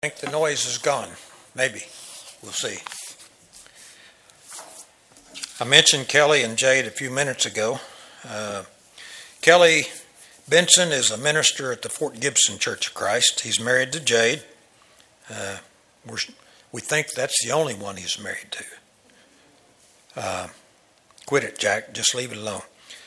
I think the noise is gone. Maybe. We'll see. I mentioned Kelly and Jade a few minutes ago. Kelly Benson is a minister at the Fort Gibson Church of Christ. He's married to Jade. We think that's the only one he's married to. Quit it, Jack. Just leave it alone.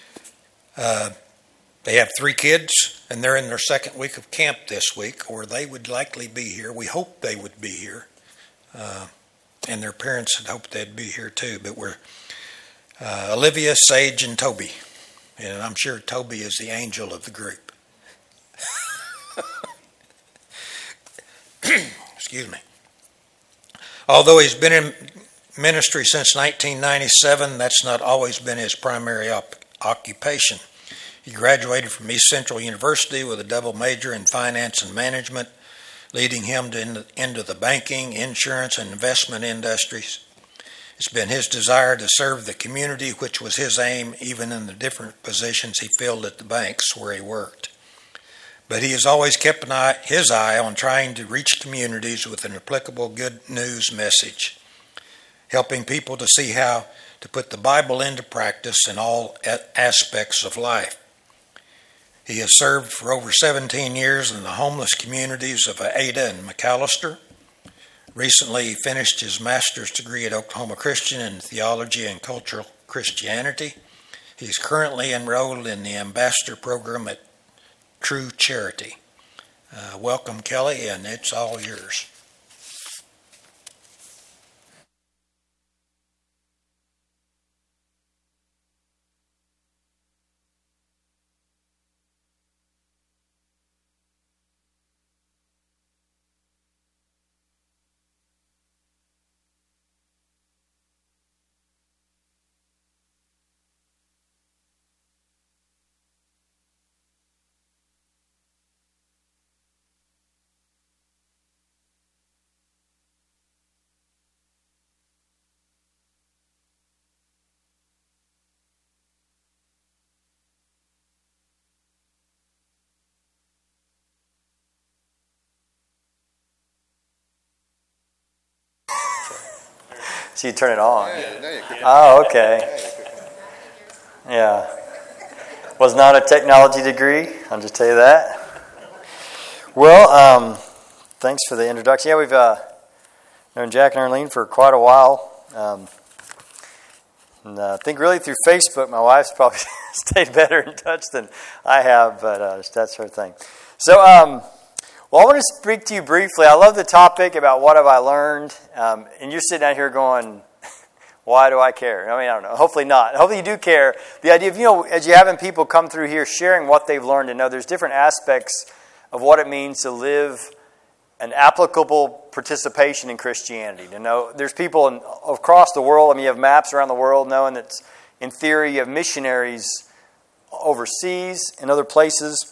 They have 3 kids, and they're in their second week of camp this week, or they would likely be here. We hope they would be here. And their parents had hoped they'd be here too. But we're Olivia, Sage, and Toby. And I'm sure Toby is the angel of the group. Excuse me. Although he's been in ministry since 1997, that's not always been his primary occupation. He graduated from East Central University with a double major in finance and management, leading him into the banking, insurance, and investment industries. It's been his desire to serve the community, which was his aim, even in the different positions he filled at the banks where he worked. But he has always kept his eye on trying to reach communities with an applicable good news message, helping people to see how to put the Bible into practice in all aspects of life. He has served for over 17 years in the homeless communities of Ada and McAllister. Recently, he finished his master's degree at Oklahoma Christian in Theology and Cultural Christianity. He's currently enrolled in the Ambassador Program at True Charity. Welcome, Kelly, and it's all yours. So you turn it on. Oh, okay. Yeah. Was not a technology degree, I'll just tell you that. Well, thanks for the introduction. Yeah, we've known Jack and Arlene for quite a while. And I think really through Facebook, my wife's probably stayed better in touch than I have, but that's her thing. So, well, I want to speak to you briefly. I love the topic about what have I learned, and you're sitting out here going, why do I care? I mean, I don't know. Hopefully not. Hopefully you do care. The idea of, as you're having people come through here sharing what they've learned and know there's different aspects of what it means to live an applicable participation in Christianity. To know there's people across the world. I mean, you have maps around the world knowing that in theory you have missionaries overseas in other places.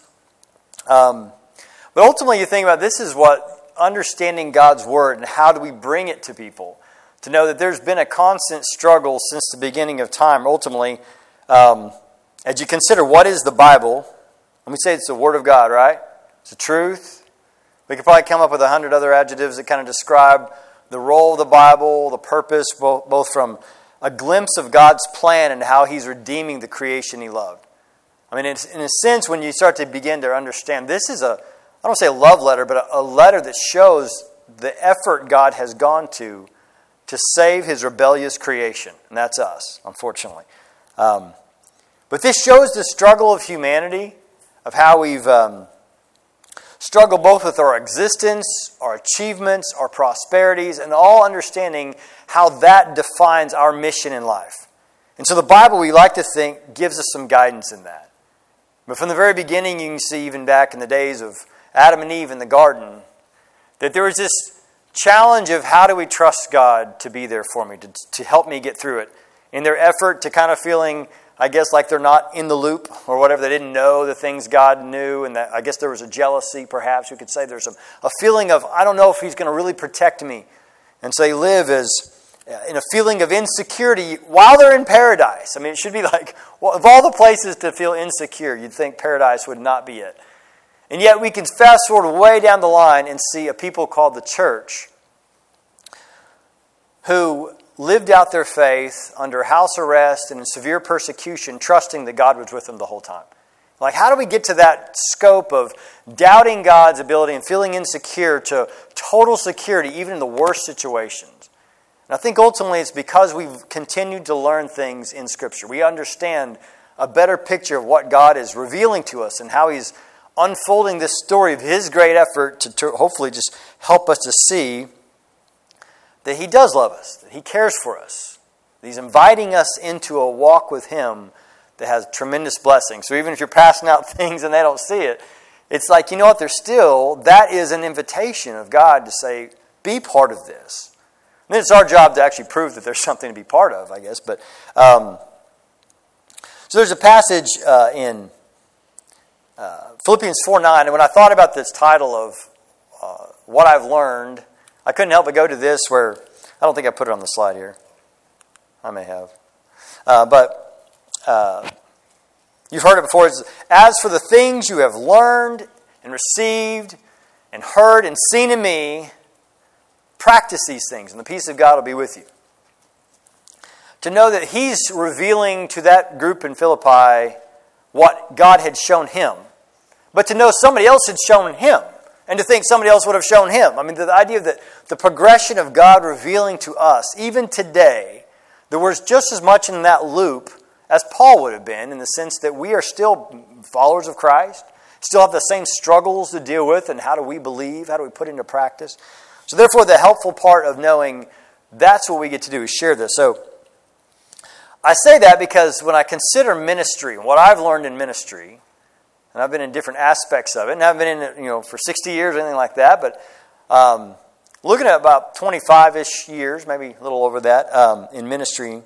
But ultimately, you think about this is what understanding God's Word and how do we bring it to people. To know that there's been a constant struggle since the beginning of time. Ultimately, as you consider what is the Bible, let me say it's the Word of God, right? It's the truth. We could probably come up with 100 other adjectives that kind of describe the role of the Bible, the purpose, both from a glimpse of God's plan and how He's redeeming the creation He loved. I mean, in a sense, when you start to begin to understand, this is I don't want to say a love letter, but a letter that shows the effort God has gone to save His rebellious creation. And that's us, unfortunately. But this shows the struggle of humanity, of how we've struggled both with our existence, our achievements, our prosperities, and all understanding how that defines our mission in life. And so the Bible, we like to think, gives us some guidance in that. But from the very beginning, you can see even back in the days of Adam and Eve in the garden, that there was this challenge of how do we trust God to be there for me, to help me get through it. In their effort to kind of feeling, I guess, like they're not in the loop or whatever. They didn't know the things God knew. And that, I guess there was a jealousy, perhaps. We could say there's a feeling of, I don't know if He's going to really protect me. And so they live in a feeling of insecurity while they're in paradise. I mean, it should be like, well, of all the places to feel insecure, you'd think paradise would not be it. And yet we can fast forward way down the line and see a people called the church who lived out their faith under house arrest and in severe persecution, trusting that God was with them the whole time. Like, how do we get to that scope of doubting God's ability and feeling insecure to total security, even in the worst situations? And I think ultimately it's because we've continued to learn things in Scripture. We understand a better picture of what God is revealing to us and how He's unfolding this story of His great effort to hopefully just help us to see that He does love us, that He cares for us, that He's inviting us into a walk with Him that has tremendous blessings. So even if you're passing out things and they don't see it, it's like, you know what, that is an invitation of God to say, be part of this. And then it's our job to actually prove that there's something to be part of, I guess. But so there's a passage in Philippians 4:9, and when I thought about this title of what I've learned, I couldn't help but go to this where, I don't think I put it on the slide here. I may have. You've heard it before. It's, as for the things you have learned and received and heard and seen in me, practice these things, and the peace of God will be with you. To know that He's revealing to that group in Philippi what God had shown him. But to know somebody else had shown him, and to think somebody else would have shown him. I mean, the idea that the progression of God revealing to us, even today, there was just as much in that loop as Paul would have been, in the sense that we are still followers of Christ, still have the same struggles to deal with, and how do we believe, how do we put into practice. So therefore, the helpful part of knowing that's what we get to do is share this. So I say that because when I consider ministry, what I've learned in ministry, and I've been in different aspects of it, and I haven't been in it, for 60 years or anything like that, but looking at about 25-ish years, maybe a little over that, in ministry,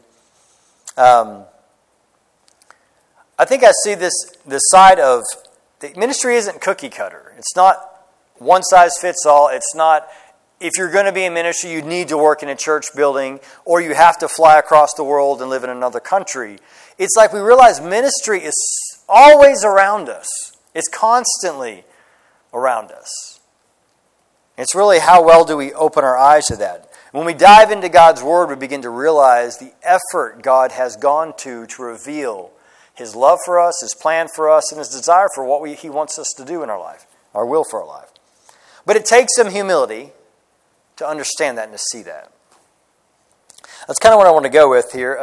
I think I see this side of ministry isn't cookie cutter. It's not one size fits all. It's not, if you're going to be in ministry, you need to work in a church building, or you have to fly across the world and live in another country. It's like we realize ministry is always around us. It's constantly around us. It's really how well do we open our eyes to that. When we dive into God's Word, we begin to realize the effort God has gone to reveal His love for us, His plan for us, and His desire for what He wants us to do in our life, our will for our life. But it takes some humility to understand that and to see that. That's kind of what I want to go with here.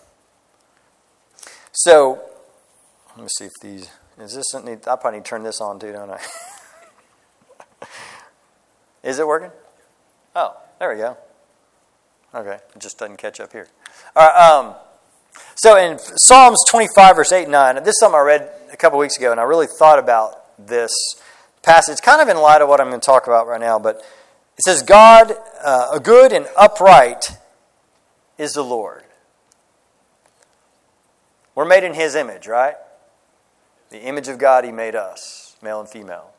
So, let me see if these... Is this something... I probably need to turn this on too, don't I? Is it working? Oh, there we go. Okay, it just doesn't catch up here. All right, so in Psalms 25, verse 8 and 9, this is something I read a couple weeks ago, and I really thought about this passage, kind of in light of what I'm going to talk about right now, but it says, God, a good and upright is the Lord. We're made in His image, right? The image of God He made us, male and female.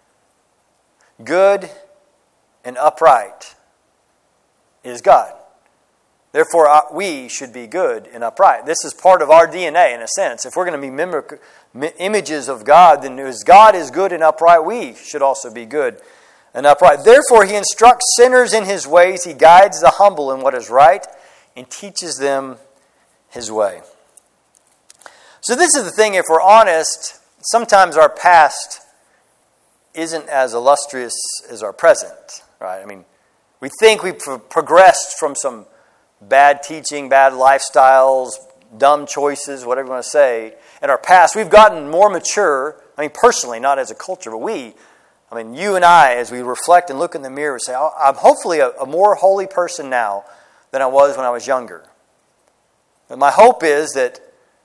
Good and upright is God. Therefore, we should be good and upright. This is part of our DNA, in a sense. If we're going to be images of God, then as God is good and upright, we should also be good and upright. Therefore, He instructs sinners in His ways. He guides the humble in what is right and teaches them His way. So this is the thing, if we're honest, sometimes our past isn't as illustrious as our present, right? I mean, we think we've progressed from some bad teaching, bad lifestyles, dumb choices, whatever you want to say. In our past, we've gotten more mature. I mean, personally, not as a culture, but you and I, as we reflect and look in the mirror, say, I'm hopefully a more holy person now than I was when I was younger. But my hope is that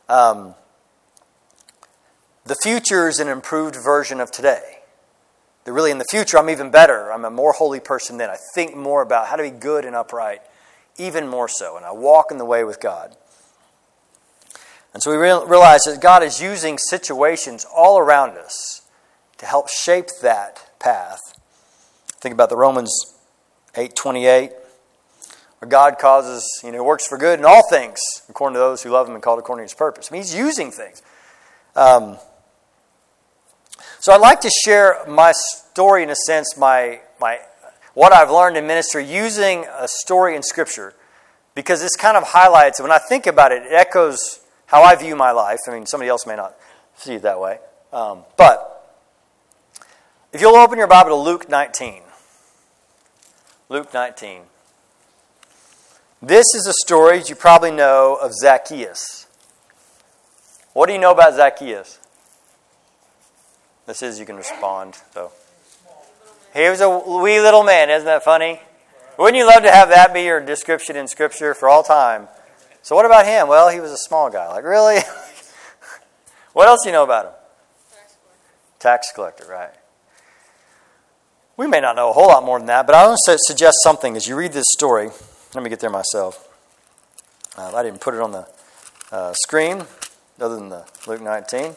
the future is an improved version of today. That really in the future, I'm even better. I'm a more holy person then. I think more about how to be good and upright, even more so. And I walk in the way with God. And so we realize that God is using situations all around us to help shape that path. Think about the Romans 8:28, where God causes, works for good in all things, according to those who love Him and called according to His purpose. I mean, He's using things. So I'd like to share my story, in a sense, my what I've learned in ministry using a story in Scripture, because this kind of highlights, when I think about it, it echoes how I view my life. I mean, somebody else may not see it that way. But if you'll open your Bible to Luke 19. Luke 19. This is a story, as you probably know, of Zacchaeus. What do you know about Zacchaeus? This is, you can respond. So, he was a wee little man. Isn't that funny? Wouldn't you love to have that be your description in Scripture for all time? So what about him? Well, he was a small guy. Like, really? What else do you know about him? Tax collector, right. We may not know a whole lot more than that, but I want to suggest something as you read this story. Let me get there myself. I didn't put it on the screen, other than the Luke 19.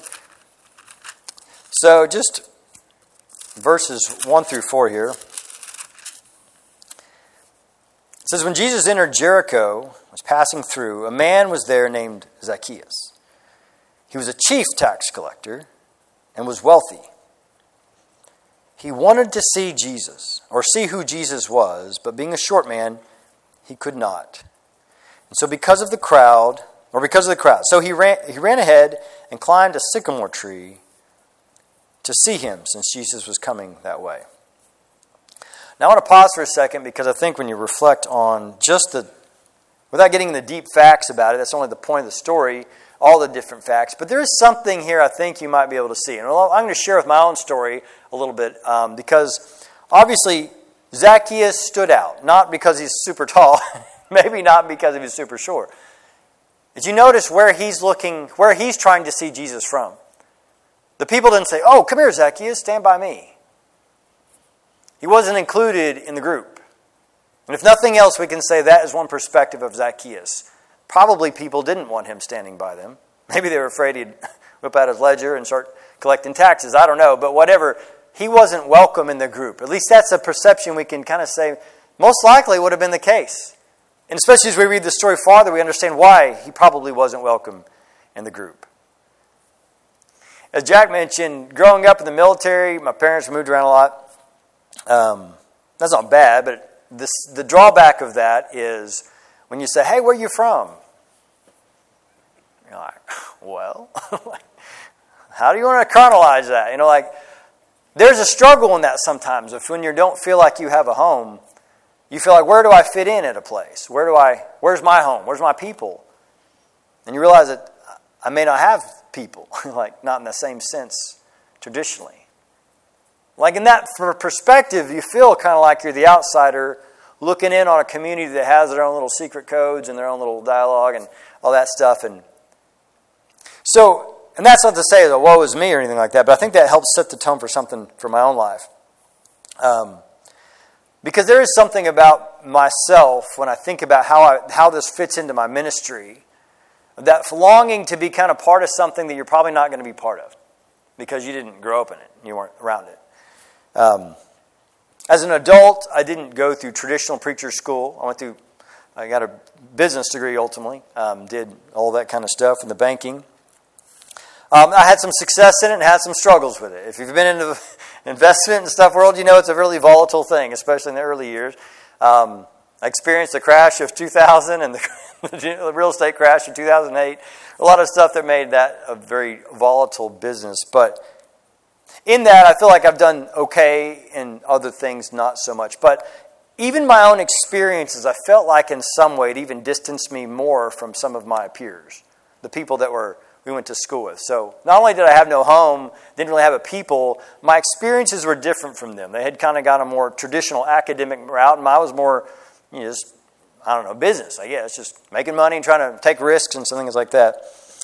So just verses 1 through 4 here. It says, when Jesus entered Jericho, was passing through, a man was there named Zacchaeus. He was a chief tax collector and was wealthy. He wanted to see Jesus, or see who Jesus was, but being a short man, he could not. And so because of the crowd, so he ran ahead and climbed a sycamore tree to see him, since Jesus was coming that way. Now I want to pause for a second, because I think when you reflect on without getting the deep facts about it, that's only the point of the story, all the different facts. But there is something here I think you might be able to see. And I'm going to share with my own story a little bit, because obviously Zacchaeus stood out, not because he's super tall, maybe not because he was super short. Did you notice where he's trying to see Jesus from? The people didn't say, "Oh, come here, Zacchaeus, stand by me." He wasn't included in the group. And if nothing else, we can say that is one perspective of Zacchaeus. Probably people didn't want him standing by them. Maybe they were afraid he'd whip out his ledger and start collecting taxes. I don't know. But whatever, he wasn't welcome in the group. At least that's a perception we can kind of say most likely would have been the case. And especially as we read the story farther, we understand why he probably wasn't welcome in the group. As Jack mentioned, growing up in the military, my parents moved around a lot. That's not bad, but the drawback of that is when you say, "Hey, where are you from?" You're like, "Well," how do you want to chronologize that? There's a struggle in that sometimes. If when you don't feel like you have a home, you feel like, where do I fit in at a place? Where's my home? Where's my people? And you realize that I may not have people, not in the same sense traditionally. In that perspective, you feel kind of like you're the outsider looking in on a community that has their own little secret codes and their own little dialogue and all that stuff. And that's not to say that woe is me or anything like that, but I think that helps set the tone for something for my own life. Because there is something about myself when I think about how this fits into my ministry, that longing to be kind of part of something that you're probably not going to be part of because you didn't grow up in it, you weren't around it. As an adult, I didn't go through traditional preacher school. I got a business degree ultimately, did all that kind of stuff in the banking. I had some success in it and had some struggles with it. If you've been into the investment and stuff world, you know it's a really volatile thing, especially in the early years. I experienced the crash of 2000 and the real estate crash in 2008. A lot of stuff that made that a very volatile business. But in that, I feel like I've done okay, in other things not so much. But even my own experiences, I felt like in some way it even distanced me more from some of my peers, the people that we went to school with. So not only did I have no home, didn't really have a people, my experiences were different from them. They had kind of got a more traditional academic route, and I was more, just, business, I guess, just making money and trying to take risks and some things like that.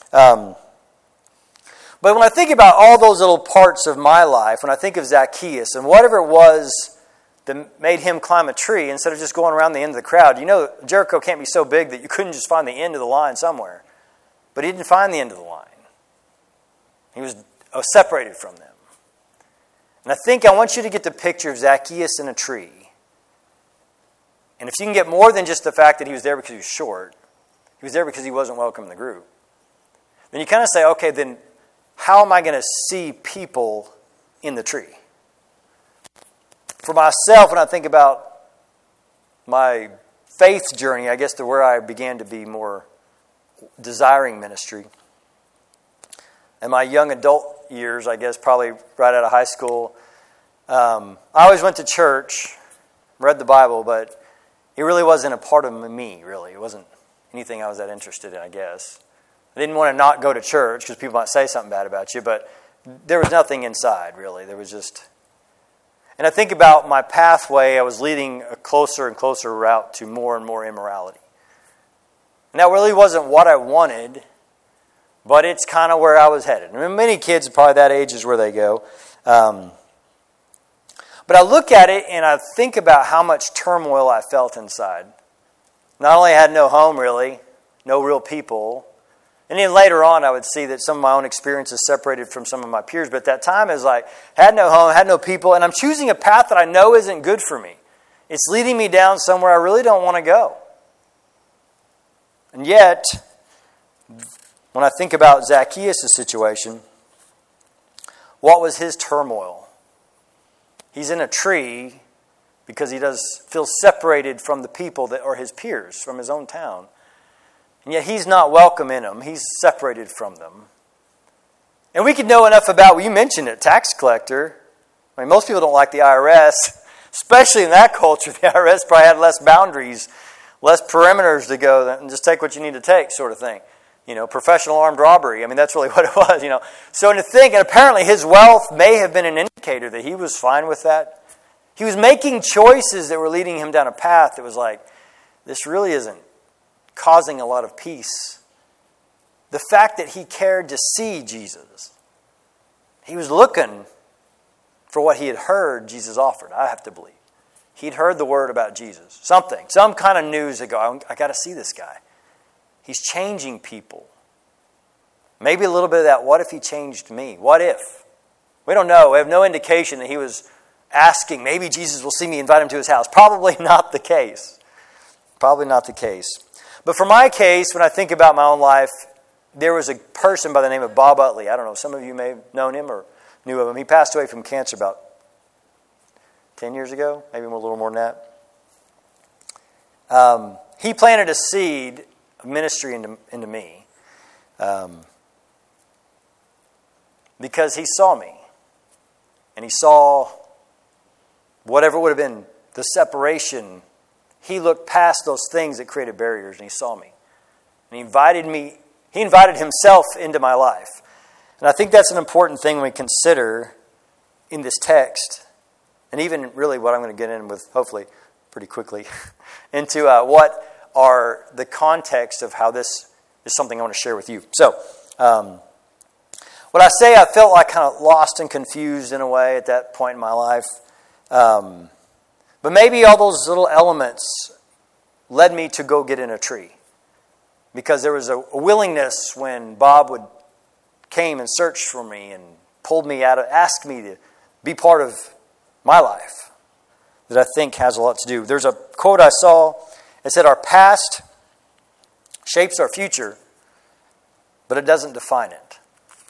But when I think about all those little parts of my life, when I think of Zacchaeus and whatever it was that made him climb a tree instead of just going around the end of the crowd, Jericho can't be so big that you couldn't just find the end of the line somewhere. But he didn't find the end of the line. He was separated from them. And I want you to get the picture of Zacchaeus in a tree. And if you can get more than just the fact that he was there because he was short, he was there because he wasn't welcome in the group, then you kind of say, okay, then how am I going to see people in the tree. For myself, when I think about my faith journey, I guess to where I began to be more desiring ministry. In my young adult years, I guess probably right out of high school, I always went to church, read the Bible, but it really wasn't a part of me, really. It wasn't anything I was that interested in, I guess. I didn't want to not go to church because people might say something bad about you, but there was nothing inside, really. There was just... And I think about my pathway, I was leading a closer and closer route to more and more immorality. And that really wasn't what I wanted, but it's kind of where I was headed. I mean, many kids, probably that age is where they go. But I look at it and I think about how much turmoil I felt inside. Not only I had no home, really, no real people. And then later on, I would see that some of my own experiences separated from some of my peers. But at that time, it was like, had no home, had no people, and I'm choosing a path that I know isn't good for me. It's leading me down somewhere I really don't want to go. And yet, when I think about Zacchaeus' situation, what was his turmoil? He's in a tree because he does feel separated from the people that are his peers, from his own town. And yet he's not welcome in them. He's separated from them. And we could know enough about, well, you mentioned it, tax collector. I mean, most people don't like the IRS, especially in that culture. The IRS probably had less boundaries, less perimeters to go, and just take what you need to take, sort of thing. You know, professional armed robbery. I mean, that's really what it was, you know. So to think, and apparently his wealth may have been an indicator that he was fine with that. He was making choices that were leading him down a path that was like, this really isn't causing a lot of peace. The fact that he cared to see Jesus. He was looking for what he had heard Jesus offered, I have to believe. He'd heard the word about Jesus. Something, some kind of news that go, I got to see this guy. He's changing people. Maybe a little bit of that, what if he changed me? What if? We don't know. We have no indication that he was asking, maybe Jesus will see me, invite him to his house. Probably not the case. Probably not the case. But for my case, when I think about my own life, there was a person by the name of Bob Utley. I don't know, some of you may have known him or knew of him. He passed away from cancer about 10 years ago, maybe a little more than that. He planted a seed of ministry into me because he saw me. And he saw whatever would have been the separation. He looked past those things that created barriers, and he saw me. And he invited himself into my life. And I think that's an important thing when we consider in this text, and even really what I'm going to get in with, hopefully, pretty quickly, into what are the context of how this is something I want to share with you. So, when I say I felt like kind of lost and confused in a way at that point in my life, but maybe all those little elements led me to go get in a tree. Because there was a willingness when Bob came and searched for me and pulled me out, asked me to be part of my life that I think has a lot to do. There's a quote I saw. It said, our past shapes our future, but it doesn't define it.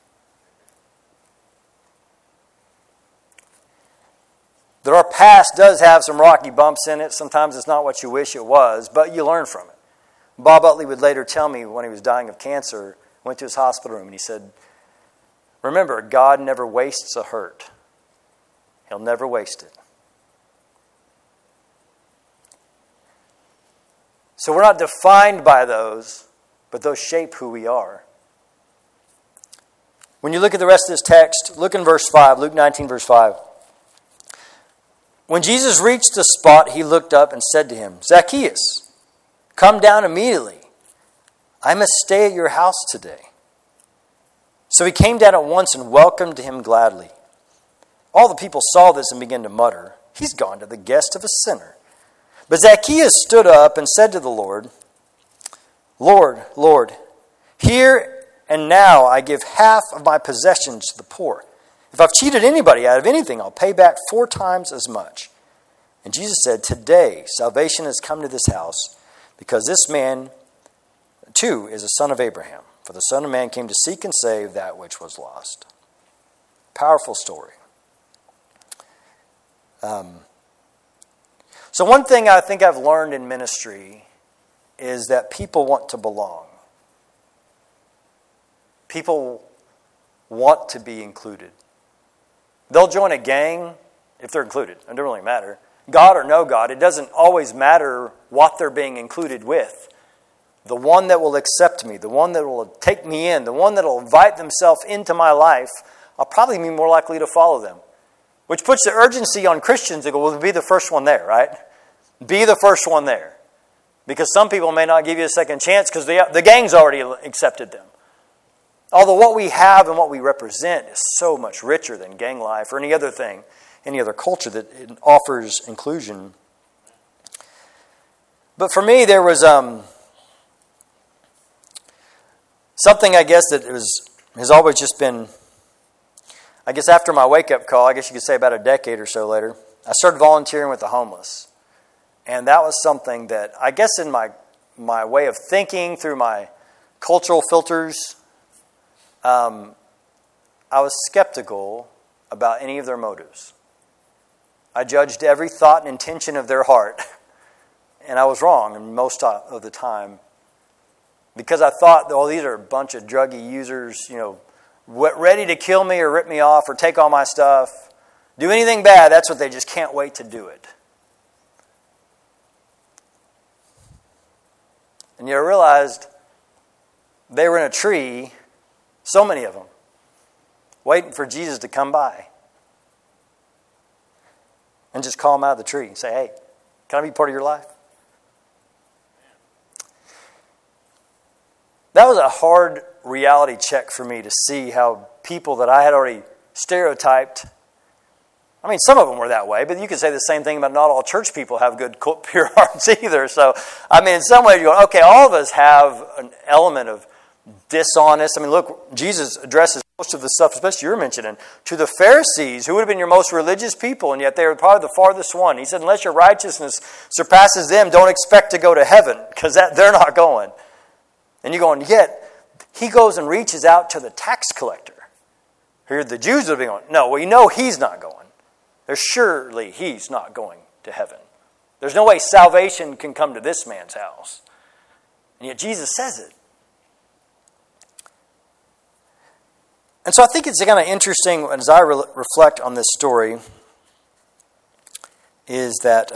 That our past does have some rocky bumps in it. Sometimes it's not what you wish it was, but you learn from it. Bob Utley would later tell me when he was dying of cancer, went to his hospital room and he said, remember, God never wastes a hurt. He'll never waste it. So we're not defined by those, but those shape who we are. When you look at the rest of this text, look in verse 5, Luke 19, verse 5. When Jesus reached the spot, he looked up and said to him, Zacchaeus, come down immediately. I must stay at your house today. So he came down at once and welcomed him gladly. All the people saw this and began to mutter, he's gone to the guest of a sinner. But Zacchaeus stood up and said to the Lord, Lord, Lord, here and now I give half of my possessions to the poor. If I've cheated anybody out of anything, I'll pay back 4 times as much. And Jesus said, today salvation has come to this house, because this man too is a son of Abraham. For the Son of Man came to seek and save that which was lost. Powerful story. So one thing I think I've learned in ministry is that people want to belong. People want to be included. They'll join a gang if they're included. It doesn't really matter. God or no God, it doesn't always matter what they're being included with. The one that will accept me, the one that will take me in, the one that will invite themselves into my life, I'll probably be more likely to follow them. Which puts the urgency on Christians to go, well, be the first one there, right? Be the first one there. Because some people may not give you a second chance because the gang's already accepted them. Although what we have and what we represent is so much richer than gang life or any other thing, any other culture that offers inclusion. But for me, there was something, I guess, that has always just been, I guess after my wake-up call, I guess you could say about a decade or so later, I started volunteering with the homeless. And that was something that, I guess in my way of thinking, through my cultural filters, I was skeptical about any of their motives. I judged every thought and intention of their heart. And I was wrong most of the time. Because I thought, oh, these are a bunch of druggy users, ready to kill me or rip me off or take all my stuff. Do anything bad, that's what they just can't wait to do it. And yet I realized they were in a tree, so many of them, waiting for Jesus to come by. And just call them out of the tree and say, hey, can I be part of your life? That was a hard reality check for me to see how people that I had already stereotyped, I mean, some of them were that way, but you could say the same thing about not all church people have good, pure hearts either. So, I mean, in some ways you're going, okay, all of us have an element of dishonest. I mean, look, Jesus addresses most of the stuff, especially you're mentioning, to the Pharisees, who would have been your most religious people, and yet they were probably the farthest one. He said, unless your righteousness surpasses them, don't expect to go to heaven, because they're not going. And you're going, yet he goes and reaches out to the tax collector. Here the Jews would be going, no, well, you know he's not going. There's surely he's not going to heaven. There's no way salvation can come to this man's house. And yet Jesus says it. And so I think it's kind of interesting as I reflect on this story is that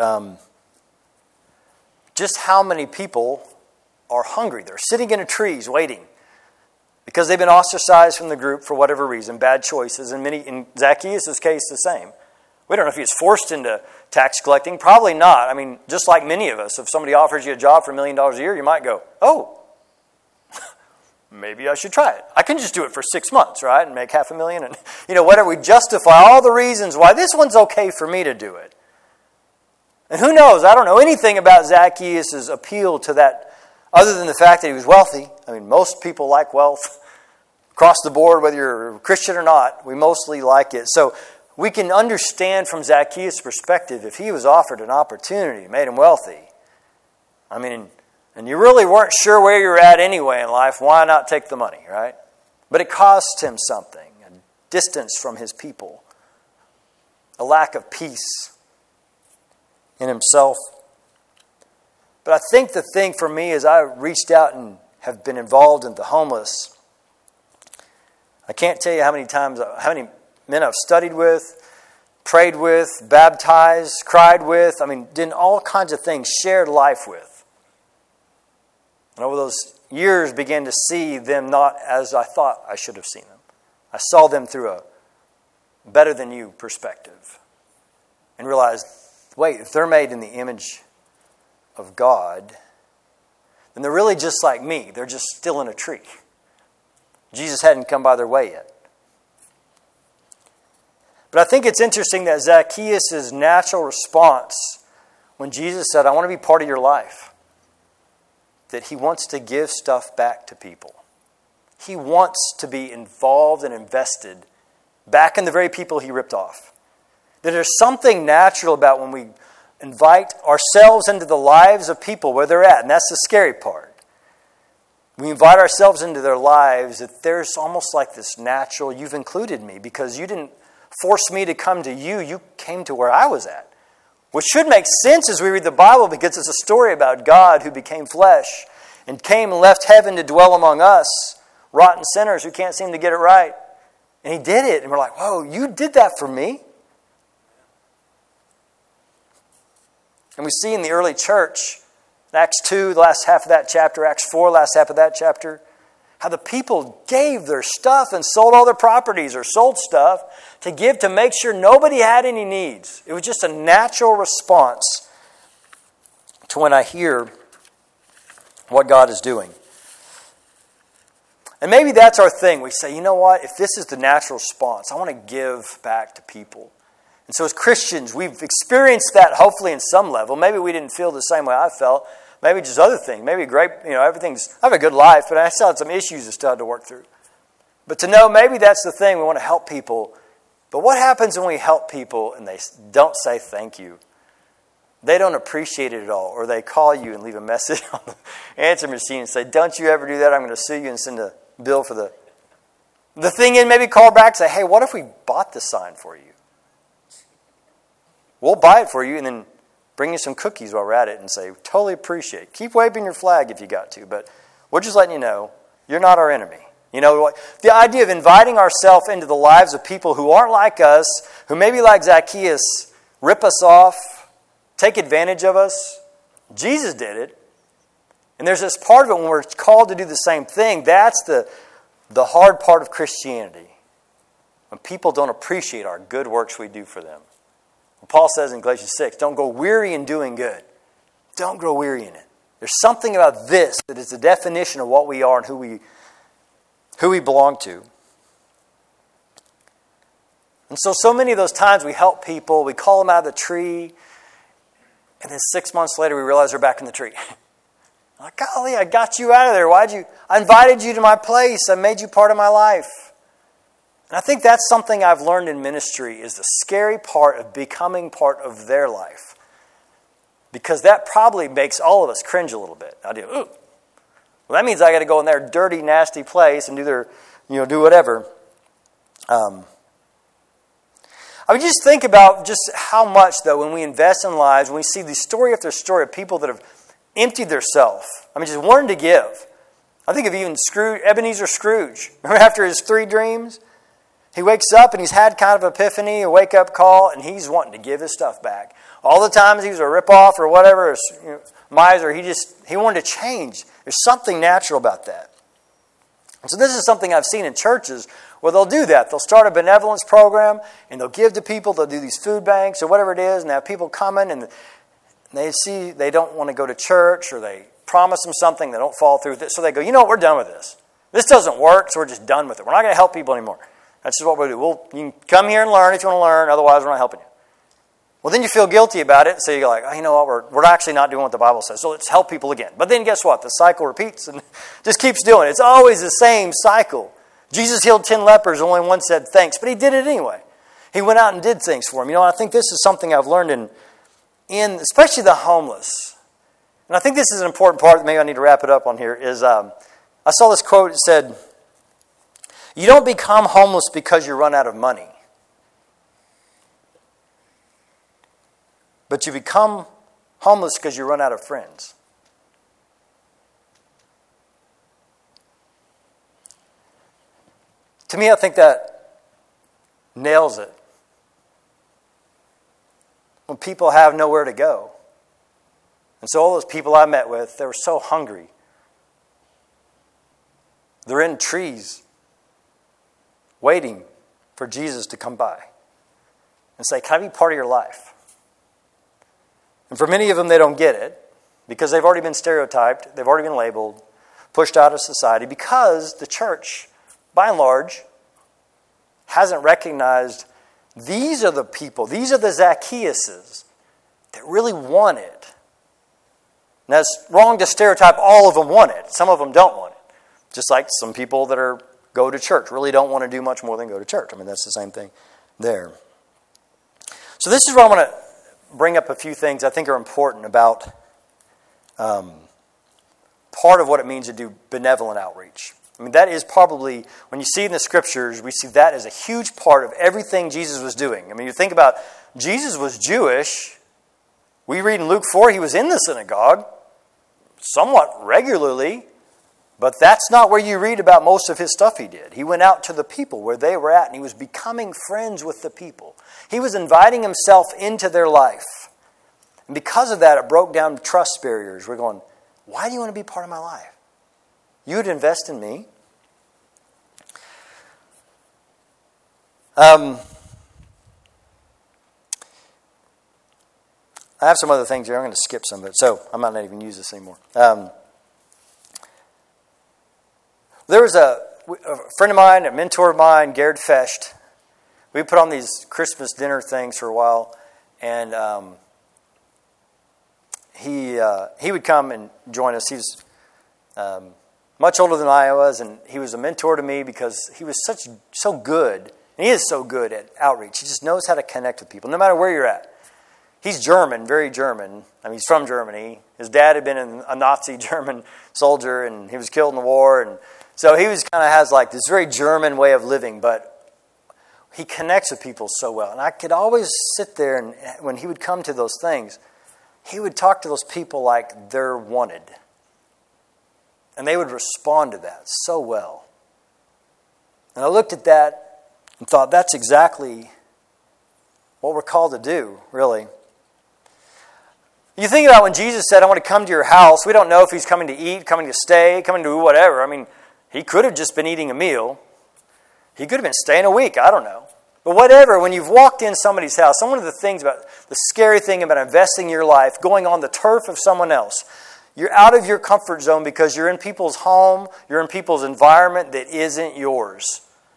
just how many people are hungry. They're sitting in trees waiting because they've been ostracized from the group for whatever reason, bad choices, and in Zacchaeus' case the same. We don't know if he was forced into tax collecting. Probably not. I mean, just like many of us, if somebody offers you a job for $1 million a year, you might go, oh, maybe I should try it. I can just do it for 6 months, right, and make $500,000 and, whatever. We justify all the reasons why this one's okay for me to do it. And who knows? I don't know anything about Zacchaeus' appeal to that other than the fact that he was wealthy. I mean, most people like wealth. Across the board, whether you're a Christian or not, we mostly like it. So we can understand from Zacchaeus' perspective, if he was offered an opportunity, made him wealthy. I mean, and you really weren't sure where you're at anyway in life, why not take the money, right? But it cost him something, a distance from his people, a lack of peace in himself. But I think the thing for me is I reached out and have been involved in the homeless. I can't tell you how many men I've studied with, prayed with, baptized, cried with. I mean, did all kinds of things, shared life with. And over those years began to see them not as I thought I should have seen them. I saw them through a better than you perspective. And realized, wait, if they're made in the image of God, then they're really just like me. They're just still in a tree. Jesus hadn't come by their way yet. But I think it's interesting that Zacchaeus' natural response when Jesus said, I want to be part of your life, that he wants to give stuff back to people. He wants to be involved and invested back in the very people he ripped off. That there's something natural about when we invite ourselves into the lives of people where they're at, and that's the scary part. We invite ourselves into their lives, that there's almost like this natural, you've included me because you didn't force me to come to you. You came to where I was at. Which should make sense as we read the Bible because it's a story about God who became flesh and came and left heaven to dwell among us, rotten sinners who can't seem to get it right. And He did it. And we're like, whoa, you did that for me? And we see in the early church, Acts 2, the last half of that chapter, Acts 4, last half of that chapter, how the people gave their stuff and sold all their properties or sold stuff to give to make sure nobody had any needs. It was just a natural response to when I hear what God is doing. And maybe that's our thing. We say, you know what? If this is the natural response, I want to give back to people. And so as Christians, we've experienced that hopefully in some level. Maybe we didn't feel the same way I felt. Maybe just other things. Maybe great, everything's, I have a good life, but I still had some issues I still had to work through. But to know maybe that's the thing, we want to help people. But what happens when we help people and they don't say thank you? They don't appreciate it at all. Or they call you and leave a message on the answer machine and say, don't you ever do that, I'm going to sue you and send a bill for the thing in, maybe call back and say, hey, what if we bought the sign for you? We'll buy it for you and then bring you some cookies while we're at it and say, totally appreciate. Keep waving your flag if you got to, but we're just letting you know, you're not our enemy. The idea of inviting ourselves into the lives of people who aren't like us, who maybe like Zacchaeus, rip us off, take advantage of us. Jesus did it. And there's this part of it when we're called to do the same thing. That's the hard part of Christianity. When people don't appreciate our good works we do for them. Paul says in Galatians 6, don't grow weary in doing good. Don't grow weary in it. There's something about this that is the definition of what we are and who we belong to. And so many of those times we help people, we call them out of the tree, and then 6 months later we realize they're back in the tree. Like, golly, I got you out of there. I invited you to my place. I made you part of my life. And I think that's something I've learned in ministry is the scary part of becoming part of their life. Because that probably makes all of us cringe a little bit. I do, ooh. Well, that means I got to go in their dirty, nasty place and do whatever. I would just think about just how much, though, when we invest in lives, when we see the story after story of people that have emptied themselves. Just wanting to give. I think of even Ebenezer Scrooge. Remember after his 3 dreams? He wakes up and he's had kind of an epiphany, a wake-up call, and he's wanting to give his stuff back. All the times he was a rip-off or whatever, miser, he wanted to change. There's something natural about that. And so this is something I've seen in churches where they'll do that. They'll start a benevolence program and they'll give to people. They'll do these food banks or whatever it is, and they have people coming and they see they don't want to go to church or they promise them something, they don't follow through with it. So they go, you know what, we're done with this. This doesn't work, so we're just done with it. We're not going to help people anymore. That's just what we do. You can come here and learn if you want to learn. Otherwise, we're not helping you. Well, then you feel guilty about it. So you're like, oh, you know what? We're actually not doing what the Bible says. So let's help people again. But then guess what? The cycle repeats and just keeps doing it. It's always the same cycle. Jesus healed 10 lepers. Only one said thanks. But he did it anyway. He went out and did things for them. I think this is something I've learned in especially the homeless. And I think this is an important part that maybe I need to wrap it up on here is I saw this quote. It said, you don't become homeless because you run out of money. But you become homeless because you run out of friends. To me, I think that nails it. When people have nowhere to go. And so all those people I met with, they were so hungry. They're in trees waiting for Jesus to come by and say, can I be part of your life? And for many of them, they don't get it because they've already been stereotyped, they've already been labeled, pushed out of society because the church, by and large, hasn't recognized these are the people, these are the Zacchaeuses that really want it. And that's wrong to stereotype all of them want it. Some of them don't want it. Just like some people that go to church really don't want to do much more than go to church. That's the same thing there. So this is where I want to bring up a few things I think are important about part of what it means to do benevolent outreach. I mean, that is probably, when you see in the Scriptures, we see that as a huge part of everything Jesus was doing. I mean, you think about, Jesus was Jewish. We read in Luke 4, he was in the synagogue somewhat regularly, but that's not where you read about most of his stuff he did. He went out to the people where they were at, and he was becoming friends with the people. He was inviting himself into their life. And because of that, it broke down trust barriers. We're going, why do you want to be part of my life? You would invest in me? I have some other things here. I'm going to skip some of it, so I might not even use this anymore. There was a friend of mine, a mentor of mine, Gerd Fecht. We put on these Christmas dinner things for a while, and he would come and join us. He was much older than I was, and he was a mentor to me because he was so good. And he is so good at outreach. He just knows how to connect with people, no matter where you're at. He's German, very German. I mean, he's from Germany. His dad had been a Nazi German soldier, and he was killed in the war. And so he was kind of has like this very German way of living, but he connects with people so well. And I could always sit there, and when he would come to those things, he would talk to those people like they're wanted. And they would respond to that so well. And I looked at that and thought, that's exactly what we're called to do, really. You think about when Jesus said, I want to come to your house. We don't know if he's coming to eat, coming to stay, coming to do whatever. I mean, he could have just been eating a meal. He could have been staying a week. I don't know. But whatever, when you've walked in somebody's house, one of the things about the scary thing about investing your life, going on the turf of someone else, you're out of your comfort zone because you're in people's home, you're in people's environment that isn't yours.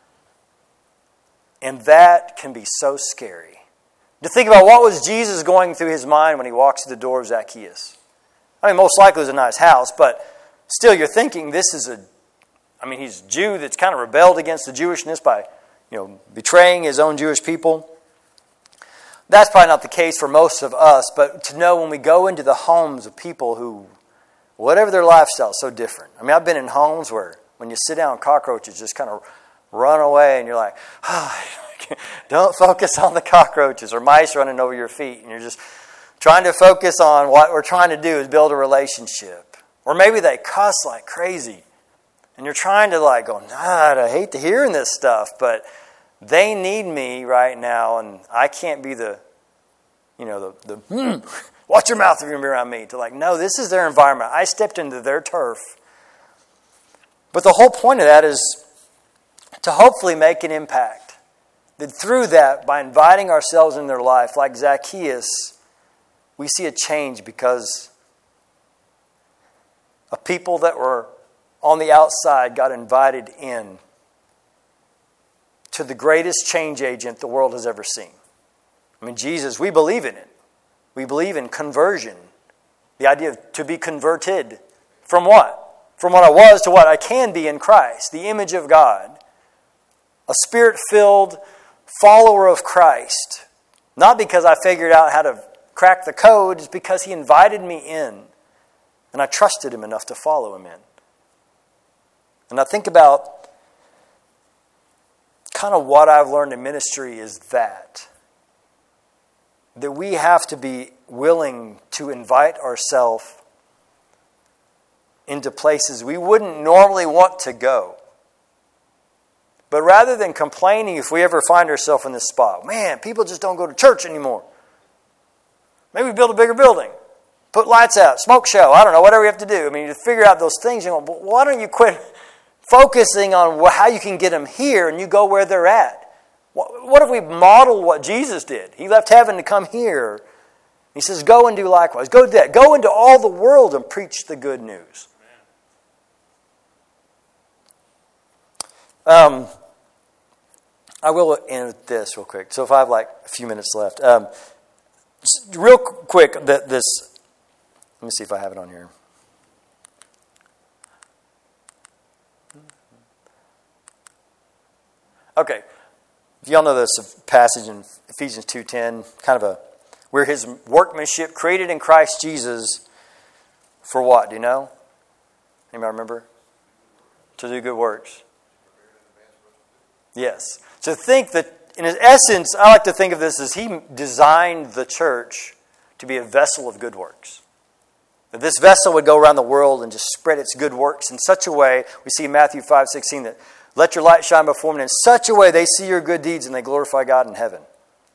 And that can be so scary. To think about what was Jesus going through his mind when he walks through the door of Zacchaeus. I mean, most likely it was a nice house, but still you're thinking he's a Jew that's kind of rebelled against the Jewishness by, betraying his own Jewish people. That's probably not the case for most of us, but to know when we go into the homes of people who, whatever their lifestyle is so different. I mean, I've been in homes where when you sit down, cockroaches just kind of run away, and you're like, don't focus on the cockroaches or mice running over your feet, and you're just trying to focus on what we're trying to do is build a relationship. Or maybe they cuss like crazy, and you're trying to I hate to hearing this stuff, but they need me right now, and I can't be watch your mouth if you're going to be around me. No, this is their environment. I stepped into their turf. But the whole point of that is to hopefully make an impact. That through that, by inviting ourselves in their life, like Zacchaeus, we see a change because of people that were on the outside got invited in to the greatest change agent the world has ever seen. I mean, Jesus, we believe in it. We believe in conversion. The idea of to be converted. From what? From what I was to what I can be in Christ. The image of God. A spirit-filled follower of Christ. Not because I figured out how to crack the code. It's because he invited me in. And I trusted him enough to follow him in. And I think about kind of what I've learned in ministry is that we have to be willing to invite ourselves into places we wouldn't normally want to go. But rather than complaining if we ever find ourselves in this spot, man, people just don't go to church anymore. Maybe build a bigger building, put lights out, smoke show, I don't know, whatever you have to do. I mean, you figure out those things, but why don't you quit focusing on how you can get them here and you go where they're at? What if we model what Jesus did? He left heaven to come here. He says, go and do likewise. Go do that. Go into all the world and preach the good news. I will end with this real quick. So if I have a few minutes left. Real quick, let me see if I have it on here. Okay. Y'all know this passage in Ephesians 2:10, we're his workmanship created in Christ Jesus for what? Do you know? Anybody remember? To do good works. Yes. So think that, in essence, I like to think of this as He designed the church to be a vessel of good works. That this vessel would go around the world and just spread its good works in such a way, we see in Matthew 5:16, that let your light shine before men in such a way they see your good deeds and they glorify God in heaven.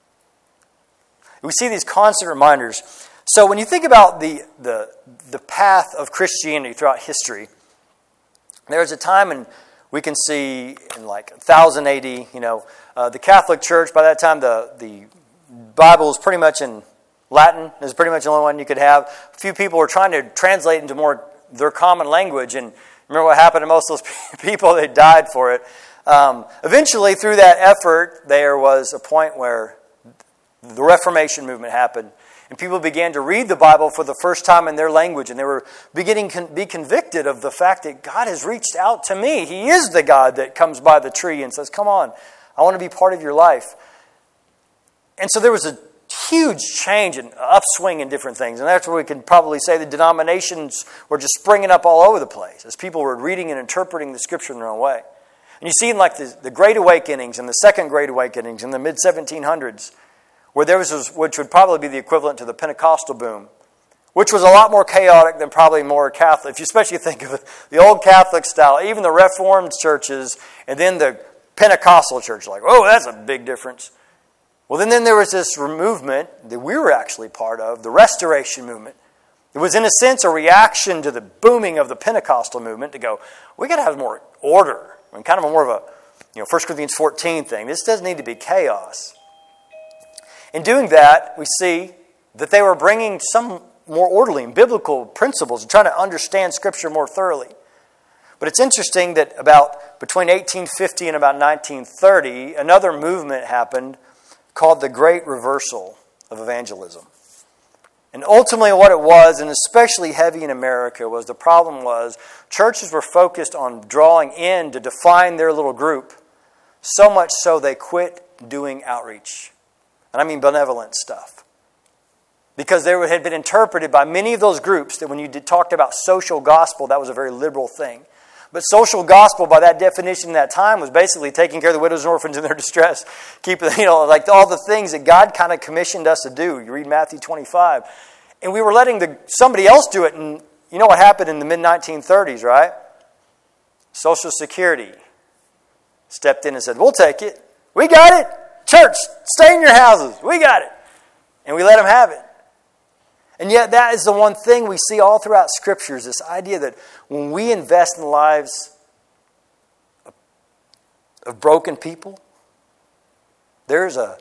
We see these constant reminders. So when you think about the path of Christianity throughout history, there's a time, and we can see in like 1000 AD, the Catholic Church, by that time the Bible was pretty much in Latin. It was pretty much the only one you could have. A few people were trying to translate into more their common language, and remember what happened to most of those people? They died for it. Eventually, through that effort, there was a point where the Reformation movement happened, and people began to read the Bible for the first time in their language, and they were beginning to be convicted of the fact that God has reached out to me. He is the God that comes by the tree and says, come on, I want to be part of your life. And so there was a huge change and upswing in different things, and that's where we can probably say the denominations were just springing up all over the place as people were reading and interpreting the Scripture in their own way. And you see in like the Great Awakenings and the Second Great Awakenings in the mid-1700s, where there was, which would probably be the equivalent to the Pentecostal boom, which was a lot more chaotic than probably more Catholic. If you especially think of the old Catholic style, even the Reformed churches, and then the Pentecostal church, like, oh, that's a big difference. Well, then there was this movement that we were actually part of, the Restoration movement. It was, in a sense, a reaction to the booming of the Pentecostal movement to go, we got to have more order. I mean, kind of more of a 1 Corinthians 14 thing. This doesn't need to be chaos. In doing that, we see that they were bringing some more orderly and biblical principles and trying to understand Scripture more thoroughly. But it's interesting that between 1850 and about 1930, another movement happened called the Great Reversal of Evangelism. And ultimately what it was, and especially heavy in America, was the problem was churches were focused on drawing in to define their little group, so much so they quit doing outreach. And I mean benevolent stuff. Because there had been interpreted by many of those groups that when you talked about social gospel, that was a very liberal thing. But social gospel, by that definition in that time, was basically taking care of the widows and orphans in their distress. Keep, like all the things that God kind of commissioned us to do. You read Matthew 25. And we were letting somebody else do it. And you know what happened in the mid-1930s, right? Social Security stepped in and said, we'll take it. We got it. Church, stay in your houses. We got it. And we let them have it. And yet that is the one thing we see all throughout Scripture, is this idea that when we invest in the lives of broken people, there's a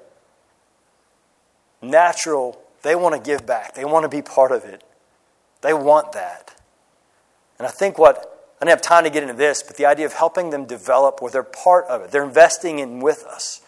natural, they want to give back. They want to be part of it. They want that. And I think I don't have time to get into this, but the idea of helping them develop where they're part of it. They're investing in with us.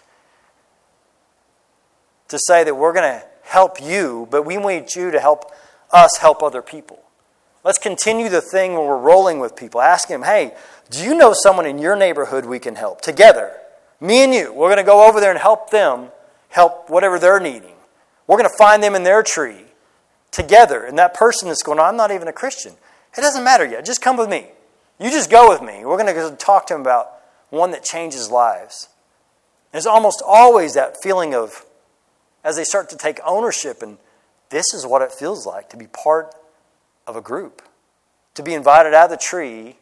To say that we're going to help you, but we want you to help us help other people. Let's continue the thing where we're rolling with people, asking them, hey, do you know someone in your neighborhood we can help? Together, me and you, we're going to go over there and help them, help whatever they're needing. We're going to find them in their tree together. And that person that's going, I'm not even a Christian. It doesn't matter yet. Just come with me. You just go with me. We're going to go talk to them about one that changes lives. There's almost always that feeling of, as they start to take ownership, and this is what it feels like to be part of a group. To be invited out of the tree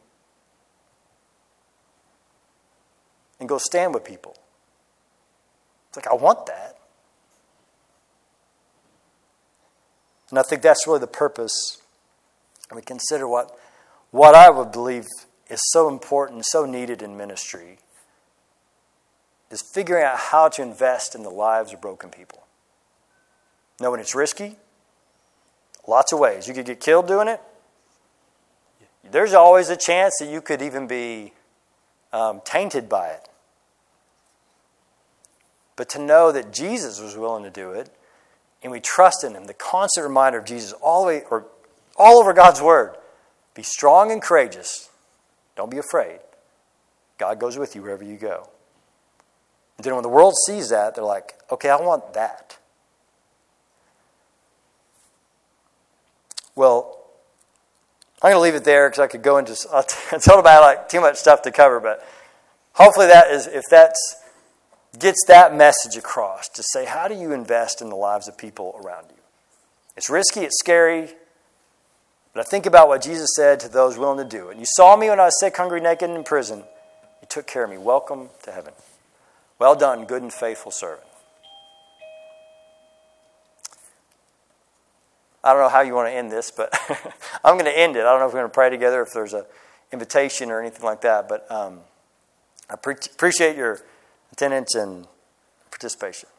and go stand with people. It's like, I want that. And I think that's really the purpose. And we consider what I would believe is so important, so needed in ministry, is figuring out how to invest in the lives of broken people. Knowing it's risky, lots of ways. You could get killed doing it. There's always a chance that you could even be tainted by it. But to know that Jesus was willing to do it, and we trust in Him, the constant reminder of Jesus all over God's Word. Be strong and courageous. Don't be afraid. God goes with you wherever you go. And then when the world sees that, they're like, okay, I want that. Well, I'm going to leave it there because I could go into, I told about like too much stuff to cover, but hopefully that is, if that gets that message across, to say, how do you invest in the lives of people around you? It's risky, it's scary, but I think about what Jesus said to those willing to do it. And you saw me when I was sick, hungry, naked, and in prison. You took care of me. Welcome to heaven. Well done, good and faithful servant. I don't know how you want to end this, but I'm going to end it. I don't know if we're going to pray together, if there's an invitation or anything like that, but I appreciate your attendance and participation.